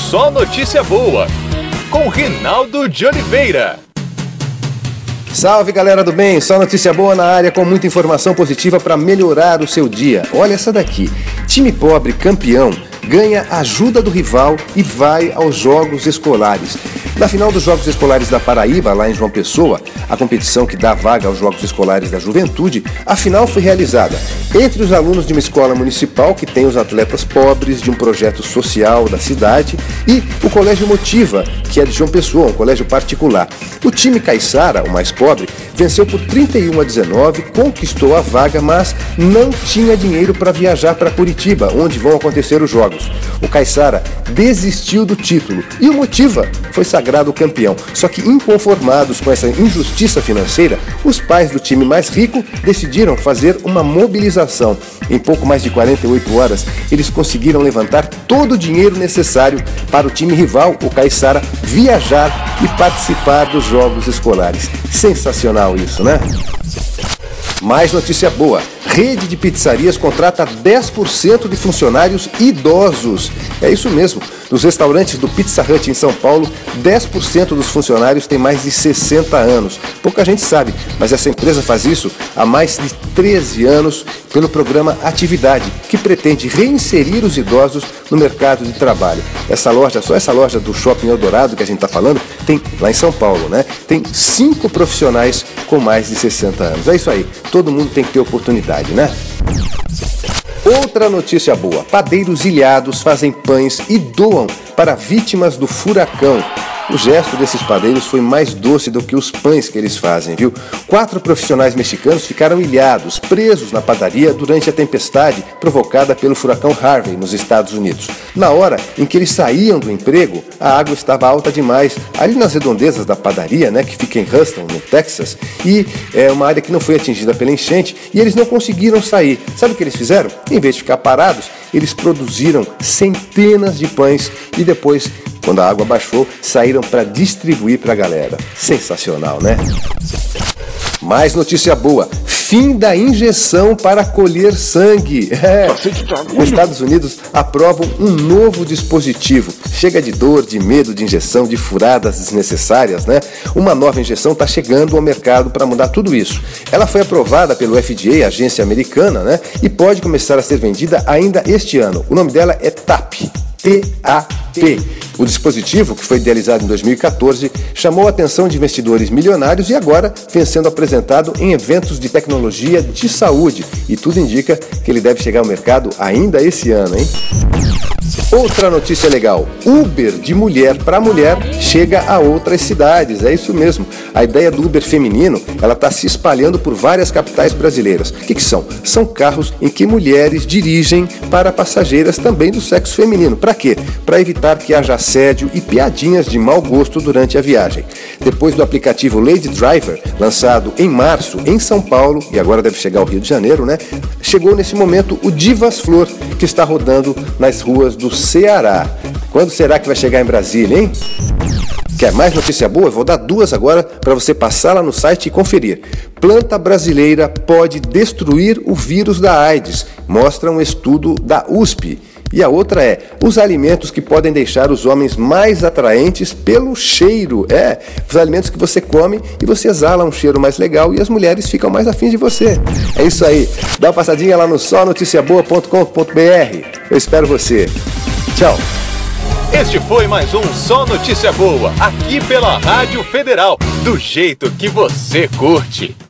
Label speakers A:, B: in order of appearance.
A: Só Notícia Boa, com Rinaldo de Oliveira.
B: Salve, galera do bem, só notícia boa na área com muita informação positiva para melhorar o seu dia. Olha essa daqui, time pobre campeão ganha ajuda do rival e vai aos Jogos Escolares. Na final dos Jogos Escolares da Paraíba, lá em João Pessoa, a competição que dá vaga aos Jogos Escolares da Juventude, a final foi realizada entre os alunos de uma escola municipal que tem os atletas pobres de um projeto social da cidade e o Colégio Motiva, que é de João Pessoa, um colégio particular. O time Caiçara, o mais pobre, venceu por 31-19, conquistou a vaga, mas não tinha dinheiro para viajar para Curitiba, onde vão acontecer os jogos. O Caiçara desistiu do título e o Motiva foi sagrado campeão. Só que inconformados com essa injustiça financeira, os pais do time mais rico decidiram fazer uma mobilização. Em pouco mais de 48 horas, eles conseguiram levantar todo o dinheiro necessário para o time rival, o Caiçara, viajar e participar dos Jogos Escolares. Sensacional isso, né? Mais notícia boa. Rede de pizzarias contrata 10% de funcionários idosos. É isso mesmo. Nos restaurantes do Pizza Hut em São Paulo, 10% dos funcionários têm mais de 60 anos. Pouca gente sabe, mas essa empresa faz isso há mais de 13 anos pelo programa Atividade, que pretende reinserir os idosos no mercado de trabalho. Essa loja, só essa loja do Shopping Eldorado que a gente está falando, tem lá em São Paulo, né? Tem 5 profissionais com mais de 60 anos. É isso aí, todo mundo tem que ter oportunidade, né? Outra notícia boa, padeiros ilhados fazem pães e doam para vítimas do furacão. O gesto desses padeiros foi mais doce do que os pães que eles fazem, viu? 4 profissionais mexicanos ficaram ilhados, presos na padaria durante a tempestade provocada pelo furacão Harvey nos Estados Unidos. Na hora em que eles saíam do emprego, a água estava alta demais, ali nas redondezas da padaria, né, que fica em Houston, no Texas, e é uma área que não foi atingida pela enchente, e eles não conseguiram sair. Sabe o que eles fizeram? Em vez de ficar parados, eles produziram centenas de pães e depois, quando a água baixou, saíram para distribuir para a galera. Sensacional, né? Mais notícia boa. Fim da injeção para colher sangue. Os Estados Unidos aprovam um novo dispositivo. Chega de dor, de medo de injeção, de furadas desnecessárias, né? Uma nova injeção está chegando ao mercado para mudar tudo isso. Ela foi aprovada pelo FDA, a agência americana, né? E pode começar a ser vendida ainda este ano. O nome dela é TAP. TAP. O dispositivo, que foi idealizado em 2014, chamou a atenção de investidores milionários e agora vem sendo apresentado em eventos de tecnologia de saúde. E tudo indica que ele deve chegar ao mercado ainda esse ano, hein? Outra notícia legal, Uber de mulher para mulher chega a outras cidades, é isso mesmo. A ideia do Uber feminino, ela está se espalhando por várias capitais brasileiras. O que são? São carros em que mulheres dirigem para passageiras também do sexo feminino. Para quê? Para evitar que haja assédio e piadinhas de mau gosto durante a viagem. Depois do aplicativo Lady Driver, lançado em março em São Paulo, e agora deve chegar ao Rio de Janeiro, né? Chegou nesse momento o Divas Flor, que está rodando nas ruas do Ceará. Quando será que vai chegar em Brasília, hein? Quer mais notícia boa? Eu vou dar 2 agora para você passar lá no site e conferir. Planta brasileira pode destruir o vírus da AIDS, mostra um estudo da USP. E a outra é, os alimentos que podem deixar os homens mais atraentes pelo cheiro. Os alimentos que você come e você exala um cheiro mais legal e as mulheres ficam mais afins de você. É isso aí. Dá uma passadinha lá no sonoticiaboa.com.br. Eu espero você. Tchau.
A: Este foi mais um Só Notícia Boa, aqui pela Rádio Federal, do jeito que você curte.